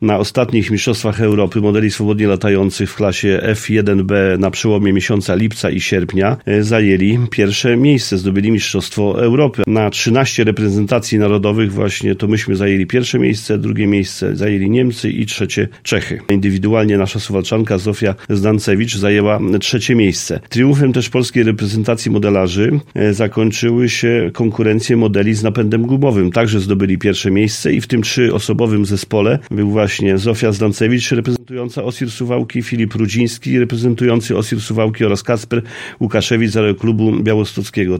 Na ostatnich Mistrzostwach Europy modeli swobodnie latających w klasie F1B na przełomie miesiąca lipca i sierpnia zajęli pierwsze miejsce, zdobyli Mistrzostwo Europy. Na 13 reprezentacji narodowych właśnie to myśmy zajęli pierwsze miejsce, drugie miejsce zajęli Niemcy i trzecie Czechy. Indywidualnie nasza suwalczanka Zofia Zdancewicz zajęła trzecie miejsce. Triumfem też polskiej reprezentacji modelarzy zakończyły się konkurencje modeli z napędem gumowym. Także zdobyli pierwsze miejsce i w tym 3-osobowym zespole był właśnie Zofia Zdancewicz reprezentująca Osir Suwałki, Filip Rudziński reprezentujący Osir Suwałki oraz Kacper Łukaszewicz z Aeroklubu Białostockiego.